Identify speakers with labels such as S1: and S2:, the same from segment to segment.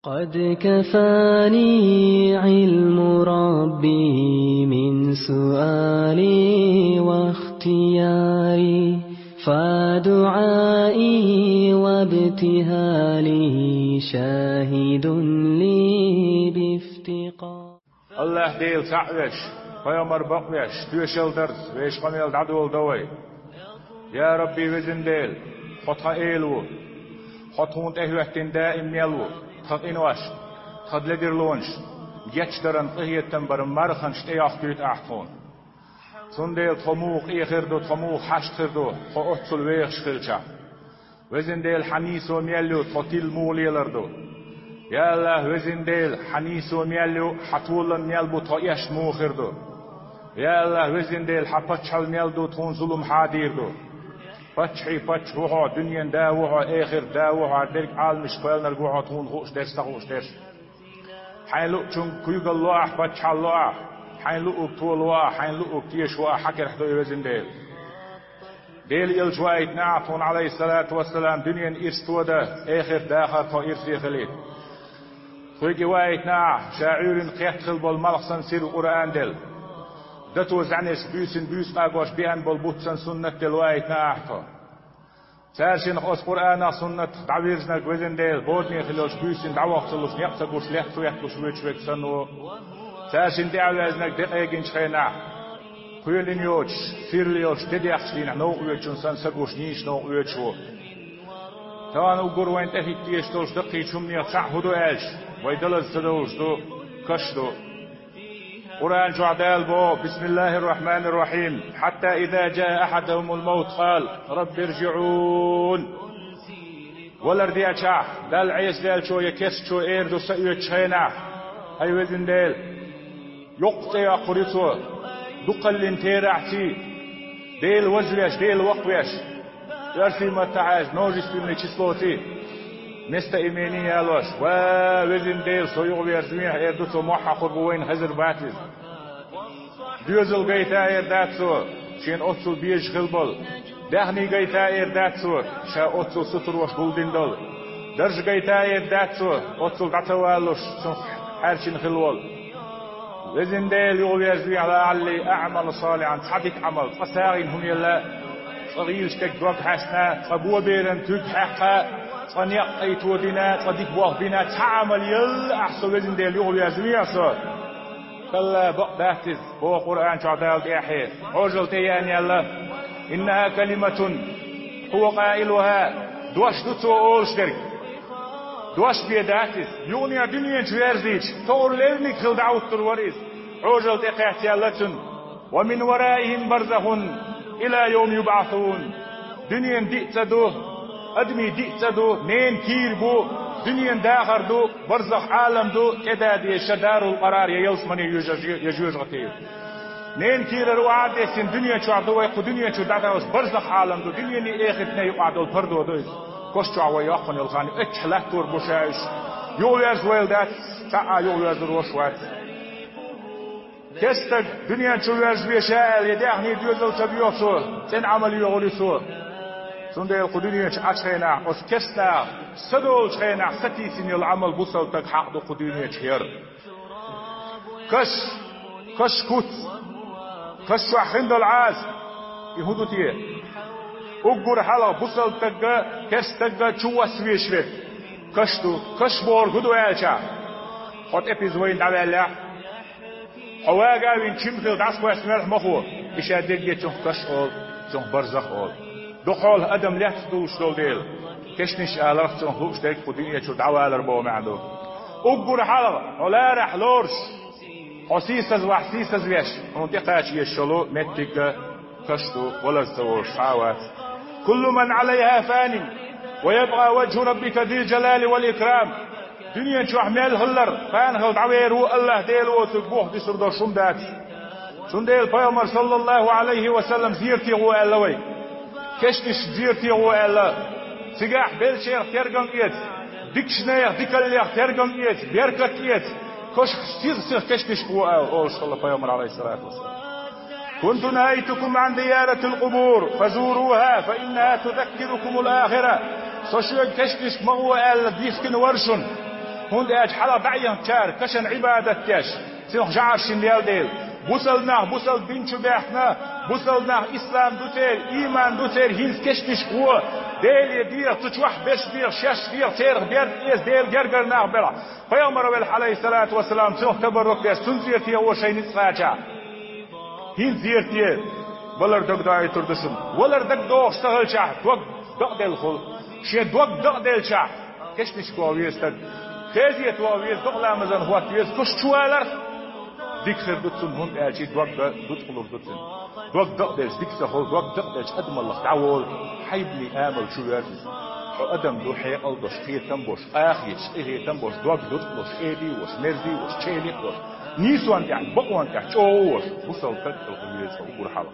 S1: قد كفاني علم ربي من سؤالي واختياري فدعائي وابتهالي شاهد لي بافتقار.
S2: الله ديل تعوش فيامر بقوش توشل درس ويش قميل دعدول دوي يا ربي وزن ديل خطها إيلو خطهون تهوهتين دائم يلو خط إنواش خط لدرلونش يتشدرن قهيتن برم مرخنش تياخ بيت أحفون سنديل طموخ إيخردو طموخ حشخردو خو أحصل ويخش خلشا وزن ديل حنيسو ميلو تطيل موليلردو يا الله وزن ديل حنيسو ميلو حطولا ميلبو طيش موخردو يا الله وزن ديل حبتشل ميلدو تون ظلم حاديردو فتحي فتح روحا دنيا داوها آخر داوها درك عالمش قيلنا رجوعها تون خوش درس تخوش درس حين لقتم كيوغ الله فتح الله حين لقوك طول الله حين لقوك تيش واه حكر حدو يوزن ديل إلجوائت نعطون عليه الصلاة والسلام دنيا إرستودا آخر داخل تا إرسي خليت خويقي وايت نع شاعر قيتخل بالملخصن سير قرآن دل دتو زعنس بيس قاقوش بيان بالبوتسن سنة دلوايت نعطا تارشين خص قرآن سنة دعويرزنا قوزن ديل بودني خلوش بيسن دعوة خلوش نيقتقوش لحتو يحتوش ويتشوك سنو تارشين دعويرزنا دقيقين شخينا كويلين يوش سيرليوش تديخشلين نو ويتشون سن سقوش نيش نو ويتشو توان وقر وين تفيد تيشتوش دقي شمني تعهدو ايش ويدلز تدوش دو كشدو قرآن جعدال بو بسم الله الرحمن الرحيم حتى إذا جاء أحدهم الموت قال رب ارجعون والردي أشاح دال عيس دال شو يكس شو إيردو سأيو تشينا هاي وزن ديل يقطي أقريتو دقل تيرعتي ديل وزويش ديل وقويش يرسي متعاش نوجس بمني چسلوتي نستا إيماني يالوش وزن ديل سويغ بيرزميح إيردو تو موحا خربوين خزر باتز ديوزل قيتا إيرداتسو شين أطسل بيش خلبل دهني قيتا إيرداتسو شا أطسل ستر وش بلدين دول درج قيتا إيرداتسو أطسل دعتوالوش حرشين خلول وزن ديل يغو بيرزميح لعلي أعمل صالحا تحدك عمل فساغين هم يلا صغيرش تكبرك حسنا صبوة بيرن تك حقا صنيق أيتو دينا صديق بوغ بينا تعمل يل أحسو وزن ديل يغو بيرزميح صار كلا بقداتز هو قرآن شعدال ديحي عجل تيان يلا إنها كلمة هو قائلها دوش دوتو أولشترك دوش بيداتز يوني دنيا جويرزيج طور ليلنك خل دعوت تروريز عجل تيقيت يالتن ومن ورائهم برزخون إلى يوم يبعثون دنيا دئتدو أدمي دئتدو نين كيربو دنيا داخر دو برزخ عالم دو كدادي شدار القرار يلسمني يجوز غطير نين كير روعاد سن دنيا شو عدو يقو دنيا شو دادوش برزخ عالم دو دنيا ني اخت ني قعدو الفردو دوز كوشتو عوي يقن الغاني اتحلات تور بوشايش يوليرز ويلدات تعا يوليرز روشوات كستك دنيا شو يرز بيشال يداخني ديوزل تبيوسو تن عمل يغلسو سندي القدنيا أشخينا أسكسنا سدول شخينا ستي سني العمل بوصل تك حق دو قدنيا شهر كش كوت كش وحند العاز يهودو تيه أقول حلا بوصل تك كس تك شو سويش به كش بور هدو يالشا خد إبيزوين دعوة حواجا وين شمثل دعسكو اسمه مخو إشادر يتشون كش أول شون برزخ أول دخول أدم لا تدوش دول ديل كشنش آلرت شون خوش ديك قدين يتشو دعوة لربو معدو أقول حلقة ولا رح لورش حسيسز وحسيسز ويش منطقة يشلو متك كشتو ولا الزوش حاوات كل من عليها فان ويبقى وجه ربك ذي الجلال والإكرام دنيا شو أحمل هلر فان هل دعويرو الله ديل وتقبوح دي سردو شمدات شمديل بيامر صلى الله عليه وسلم زيرتي هو ألوي كشتش زيرتي هو ألا سجاح بلشير ترجم إيد ديكشنير ديكالير ترجم إيد بيركت إيد كش سير كشتش هو أو صلى الله بيامر عليه الصلاة والسلام كنت نهيتكم عن زيارة القبور فزوروها فإنها تذكركم الآخرة سوشيال كشتش ما هو ألا ديسكن ورشن هند اج حلا بعيان كار كشن عبادة كش سيخ جعشن ليال ديل بوصل بنشو بيحنا بوصلنا إسلام دوتير إيمان دوتير هنس كشتش قوة ديل يدير تجوح بش دير شش دير تير بير إيز ديل جرجر ناق بلا فيومر عليه الصلاة والسلام سيخ تبرك بيس تنزيرتي هو شيء نسخاجا هنس زيرتي ولر دق داعي تردشن ولر دق دوغ اشتغل شاه دوغ دق ديل خل شي دوغ دق ديل شاه كشتش قويس تد خيزيت قويس دق لامزن هو تيز كش شوالر ديكسر دوتسن هون اجي دوغ دوت قلوب دوتسن دوغ دق ديل ديكسر هول دوغ دق ديل ادم الله تعول حيبني امل شو يرز ادم دو حي الدش خيتم بوش اخيش خيتم بوش دوغ دوت بوش ايدي وش مرزي وش تشيلي وش نيسوان يعني بقوان يعني جوش وصل تدخل خميس وقول حلا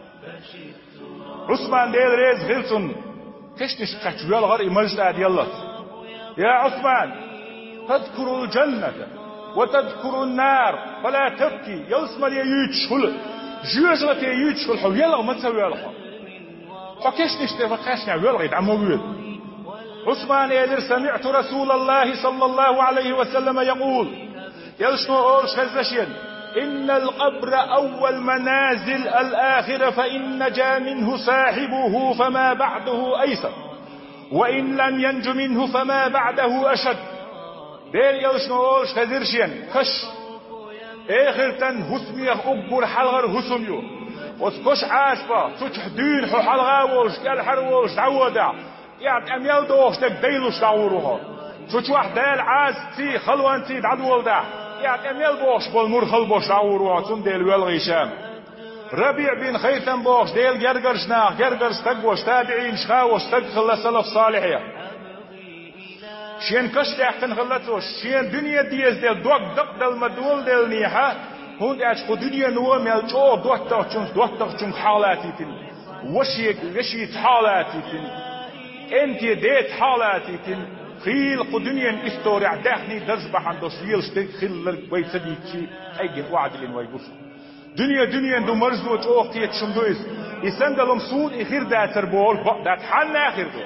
S2: عثمان ديل ريز غيلسون كشتش كتويل غير إمجد يلا يا عثمان تذكر الجنة وتذكر النار فلا تبكي يلسمر ييتشل جوجلة ييتشل حو يلا ما تسوي لها فكشتش تفكشنا ويلا يدعمو ويل عثمان يدر سمعت رسول الله صلى الله عليه وسلم يقول يلشنو أول شخزشين إن القبر أول منازل الآخرة فإن نجا منه صاحبه فما بعده أيسر وإن لم ينج منه فما بعده أشد دير يلشنو أول شخزرشين كش آخر تن هسمي أقبر حلغر هسميو وسكش عاشبا سوش حدين حو حلغاوش كالحروش تعودا يعني أميال دوش تبديلوش تعوروها سوش واحد ديل عاز تي خلوان تي دعدوال دا يعني أميال بوش بالمرخل بوش تعوروها تون ديل والغيشام ربيع بن خيثم بوش ديل جرجرشنا جرجرش تقوش تابعين شخاوش تدخل لسلف صالحية شين كش تحتن خلتوش شين دنيا ديز ديل دوك دق دل مدول ديل نيحة هون اش خو دنيا نو ميل جو دوتر چون حالاتي تن وشيت حالاتي تن انت ديت حالاتي تن خيل خو دنيا استورع دهني درج بحندوش يلش خيل ويسديكي ايجن وعد لين ويبوس دنيا دو مرزو توختي تشمدويس يسندلم سود اخير داتر بول دات حن اخر دو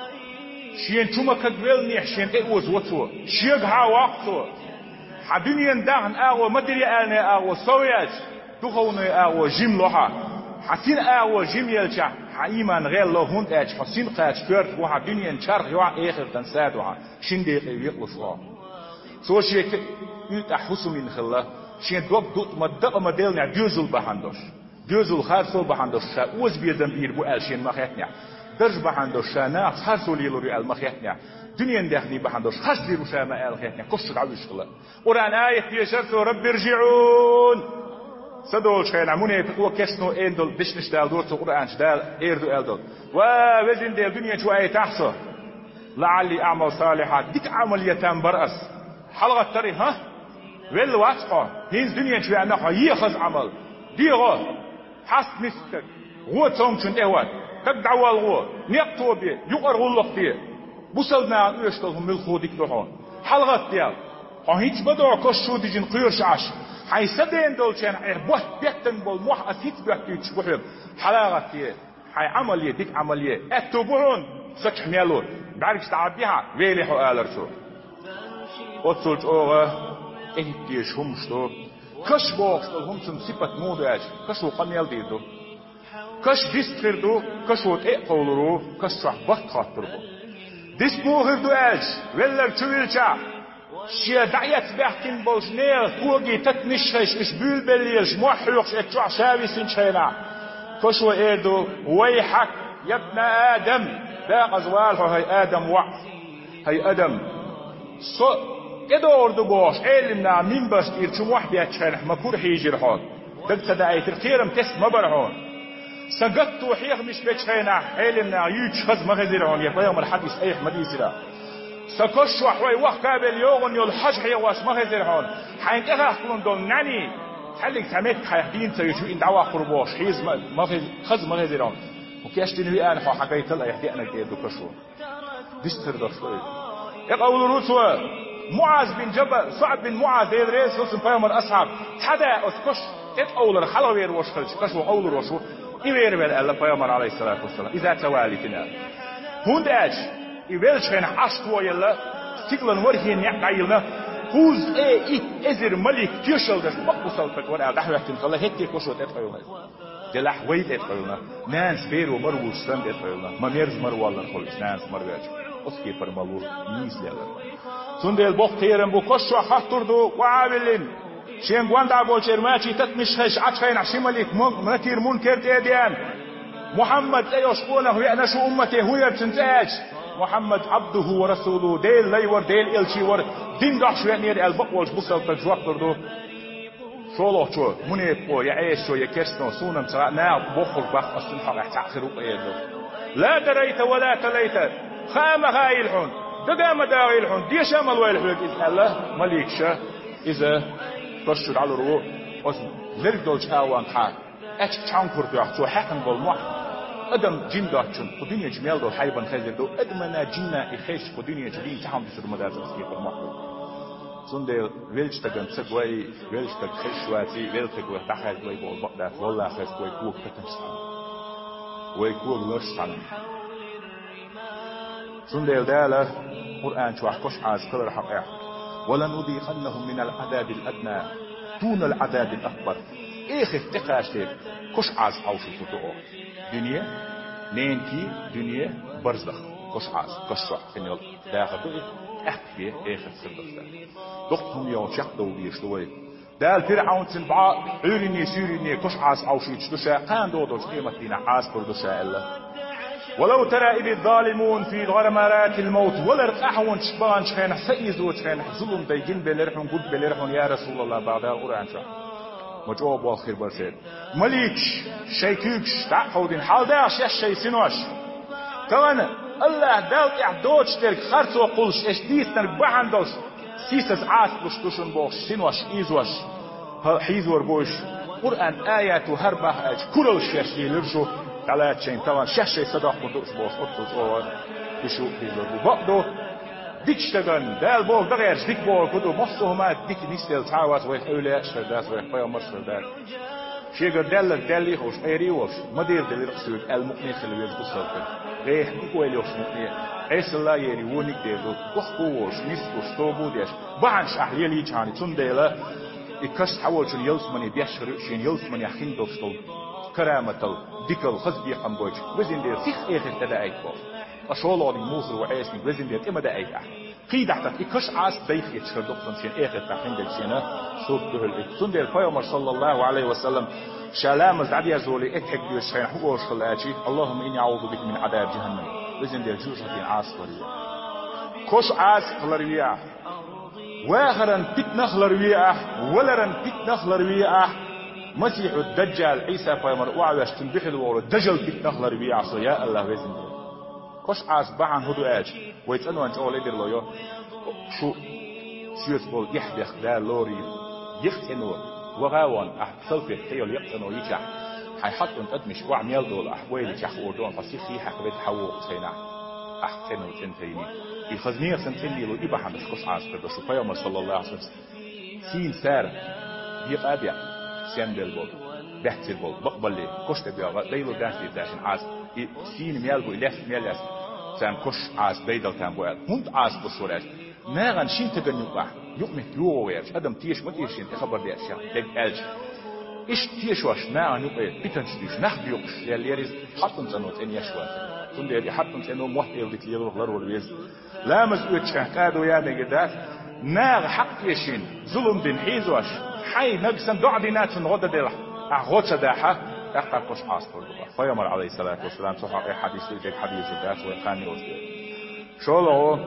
S2: شين چوما كدويل نيح شين ايوز وتو شيغ ها وقتو حدنيا دهن اغو مدري انا اغو سويات دخوني اغو جيم لوها حسين اغو جيم يلچا حايمان غير لو هوند اج حسين قاج كيرت وها دنيا شرق يوا اخر تنسادوها شين دقيقه يخلصوا سو شيك يت احسو من خلا شين دوب دوت مدق مدلنا ديوزل بهندوش ديوزل خارسو بهندوش اوز بيدم بير بو الشين ما خيتنيا درج بهندوش انا خارسو ليلو ريال ما خيتنيا دنيا داخلي بهندوش خش ديرو شاما ال خيتنيا كش عاوش خلا قران ايه يشرتو رب ارجعون صدول شينا موني تقوى كسنو اندل دشنش دال دور قران دال ايردو الدل ووزن ديال دنيا شويه تحصى لعلي اعمل صالحات ديك عمل يتم برأس حلقه تري ها ويل واتقا هين دنيا شويه نخا يخز عمل ديغو حس مستك غو تومشن ايوات كدعوا الغو نيقتو بي يقر غلق دي بوصلنا يشتغل من الخودك دوحون حلقه ديال هيك بدو كشو ديجن قيرش عش حيسدين دولشان عربوه بيتن بالموح اسيت بيحكي تشبههم حلقه دي حي عمليه ديك عمليه اتوبون سك ميلو بعرفش تعبيها ويلي حو قالرشو اوتسولج اوغا اهتيش همشتو كش بوكستل همسن سيبت موداج كشو قميل ديدو كش ديستخردو كشو تقولرو كش صحبت خاطربو ديسموغردو اج ولر تشويلشا شيا دعيت بحكين بوشنير فوقي تتنشش اش بلبليش موحيوش اتشوع شاوي سنشينا كشو ايدو ويحك يا ابن ادم دا ازوالها هاي ادم وعف هاي ادم سو ادوردو بوش علمنا مين بس يرشم واحد يتشنح مكور حيجر هون دلت دعيت الخيرم تست مبرهون سقطت وحيخ مش بيتشينا علمنا يتشخز مغزرهون يطيهم الحديث ايح مديسرا سكش وحوي وقابل يوغن يلحج حيواش مغزرهون حين اخلون دول ناني حلق سميت حيحدين سيشو ان دعوا قربوش حيز خز مغزرهون وكيش تنوي انا حقيت الله يحدينا كيدو كشو دستر دشوي يقول رسول معاذ بن جبل صعب بن معاذ دير ريس وسن فيهم الاصحاب حدا اسكش اتقول الحلوير وش خلش كشو اول وشو يوير بل الله فيهم عليه الصلاه والسلام اذا تواليتنا هوند اج يبلش كان عشت ويلا تيكلن ورهين يقايلنا خوز ازر ملك تيشل دس بقصل فكور دحوتين خلا هتي كوشوت اتقيونا دلح ويت اتقيونا نانس بيرو مرو سند اتقيونا ما ميرز مروالا خلص نانس مرواج اسكي فرمالو نيس ليلا سندل بوختيرن بو كوشو خاطردو وعاملين شين غواندا بولشير ماشي تتمشش عشخين عشملك منكر منكر تيديان محمد ايوش قوله يأنا شو امته هو يبتنتاج محمد عبده ورسوله ديل ليور ديل إلشي ور دين داخش وينير البقولش بوصل تجوق دردو شولو شو منيب قو يعيش شو يكرسنو سونم ترى ناو بخل بخ أصلا حق تأخروا قيدو لا دريت ولا تليت خام غايلحون دقام داويلحون ديش أمل ويلحون إذا الله مليكشة إذا ترشد على الروح أصلا زرقدولش آوان حاك أشك تشانكور بيح شو حقن بالمح أدم جن داتشون قدنيا جميل دو حيبان خزر دو أدمنا جنة إخيش قدنيا جدين تحام بسر مدارس أسكيب المحلو سندل ويلش تجن سقوي ويلش تج خشواتي ويلش تجوه تحت وي بول بقدر والله خش وي كوك تتنشان وي كوك لرشان سندل داله قرآن شو حكش عاز كل حقيقة ولنذيقنهم من العذاب الأدنى دون العذاب الأكبر إخ تقاشتك كش عاز عوشي فتوه دنيا نينكي دنيا برزخ كش عاز كشوا إنه داخل أحكي إخ السردخ دقهم يوم شقدوا بيشتوي دال فرعون تنبع عيرني سيرني كش عاز عوشي تشتشا قان دودوش قيمة دينا عاز كردشا إلا ولو ترى إذ الظالمون في غرمارات الموت ولا أحون شبان شخين سيزو شخين ظلم ديجن بلرحون قد بلرحون يا رسول الله بعد القرآن شا مجواب والخير برسيد مليكش شيكوكش تعقودين حال داش يشي سنوش كمان الله داوت اعدوش ترك خرطو قلش اش ديستر بحندوش سيسز عاس بشتوشن بوش سنوش ايزوش حيزور بوش قرآن آيات هربه اج كلش يشي لرشو ثلاث شيء طبعا شيء صدق قدوس بوش قدوس أول بشو حيزور بقدو ديكش تجن دال بول دغير ديك بول كدو مصهما ديك نيستل تعاوز ويحولي شرداس ويحبي مرشرداس شيء قدل دالي خوش أيريوش مدير دليل قصير المقنع اللي يجلسوا غير يقول يوش مقنع عيس الله يري ونيك ديرو قوش نيسكوش توبو ديش بعدش أحليلي جاني تنديلا يكش حول شن يلسمني بيشر شن يلسمني حين دوستل كرامتل ديكل خزبي قمبوج وزين دير سيخ إخر تدعيك بول أشوالو دي موسر وعيسني وزين دير إما دعيك قيد حتى يكش عاس بيخ يتشر دقن شن إخر تحين دل شنه صوت دهل تنديل فيومر صلى الله عليه وسلم شلامز عدي زولي اتحك يشخين حقوش خلاتي اللهم إني أعوذ بك من عذاب جهنم وزين دير جوشة عاس خلريا كش عاس خلريا واخرا بيتنا خلريا ولرا بيتنا خلريا مسيح الدجال عيسى فيمر وعوش تنبح الوور الدجل بيتنا خلريا يا الله وزين دير كش عاس بعن هدو اج ويتأنو انت اول ادر لو شو سيوت بول يحدخ دا لوري يختنو وغاوان أحسلفه تيول يقتنو يجح حيحطون أدمش وعميال دول أحوالي تحقور دون فسيخي حقبت حوق سينا أحتنو تنتيني الخزنية سنتيني لو إباحا مشكس عاسكر دو فيوم صلى الله عليه وسلم سين سار بيق أبيع سيندل بول بحتر بول بقبل لي كشت بيغا ليلو دانسي داشن عاس سين ميال بو إلاف ميال سام كش عاس بيدل تام بوال هند عاس بصورات ناغن شين تغن يقع يقمه يوغيرش ادم تيش ما تيشين خبر دي اشياء دق الج ايش تيش واش ناغن يقع بيتنشديش نخ بيقش يلي يريز حطن زنوت ان يشوات تندي يلي حطن زنو موحيل ديك يلو غلر والويز لا مزوج كادو يا نجدات ناغ حق يشين ظلم دين حيزواش حي نقسم دعدينات غدا ديلا اغوتش داحه احقق كش عاس فيمر عليه الصلاه والسلام صحيح حديث ديك حديث ذات وقاني وسط شولو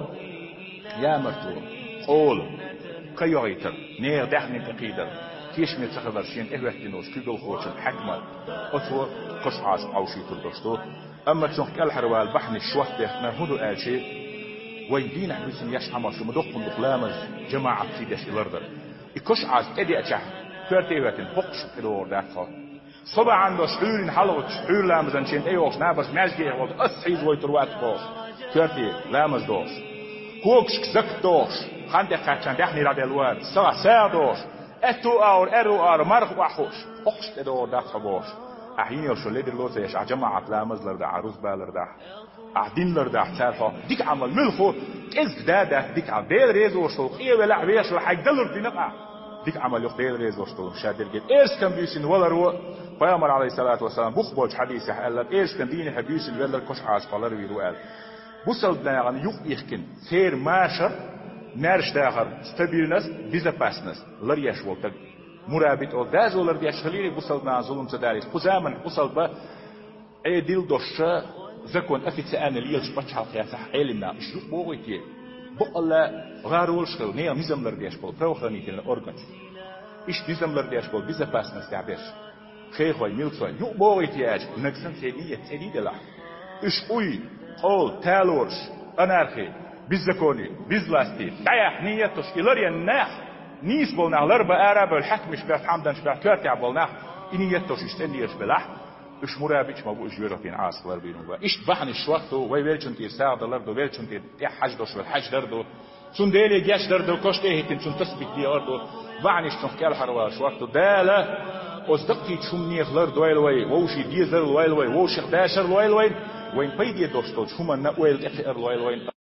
S2: يا مرتو قول كيويتر نير دحني تقيدر كيش مي تخبر شين اهوه دينوش كيقول خوش الحكمة اتو قصعاس عوشي تردشتو اما تنخ كالحروال بحني الشوات ديخنا هدو آشي ويدين حبسن يشحمر شو مدوق من دقلامز جماعة تيدش الوردر يكش عاز ادي اتشح كورت اهوه بقش الور داخل صبع عنده شعورين حلوة شعور لامزن شين ايوش نابس مازجي وضع اسحيز ويتروات بوش كورت لامز دوش كوكش كزك دوش خانده قاتشان دحني راد الوار سا دوش اتو اور مرخ وحوش اقشت دور داخل بوش احيني وشو ليدر لوزيش اجماعة لامز لرد عروس بالر داح أعدين ده تعرفه ديك عمل ملخو إز ده ديك عم ديل ريز وشتول إيه ولا عبيش ولا حاجة دلر دينقع ديك عمل يخ ديل ريز وشتول شادر جد إيرس كان بيسين ولا رو بيامر عليه الصلاة والسلام بخبوج حديث قال لك إيرس كان ديني حبيسين ولا كش عاز فلر ويرو قال بوصل بنا يعني يخ يخكن سير ماشر نرش داخل ستابيلنس безопасность لريش وقت مرابط أو داز ولا ريش خليني بوصل بنا ظلم تدارس خزامن بوصل با أي ديل دوش زكون أفيتسان ليش بتشحال خياسة علمنا إيش بوقيتي بقلا غارول شغل نيا نظام لرديش بول بروخاني كنا أورجان إيش نظام لرديش بول безопасность تعبيش خير هاي ميلتوي يو بوقيتي أج نكسن سيدي دلا إيش قوي قول تالورش أنارخي بالزكوني باللاستي دايح نية تشكيلريا ناح نيس بولنا لربا عرب الحكم شبه حمدان شبه كارتع بولنا إني يتوش يستنيش بلح إيش مرابط ما بقول جويرتين عاص لربينه إيش بحن الشوقتو ويلشون تيساع دلردو ويلشون تي حج دوش والحج دردو شون ديلي جاش دردو كوش تيهتين شون تثبت دي أردو بعنيش تنقل حروا شوقتو دالة أصدقتي شون نيخ لردو ويلوي ووشي ديزر ويلوي ووشي 11 ويلوي وين بيدي دوستو شو من نقول إخير ويلوي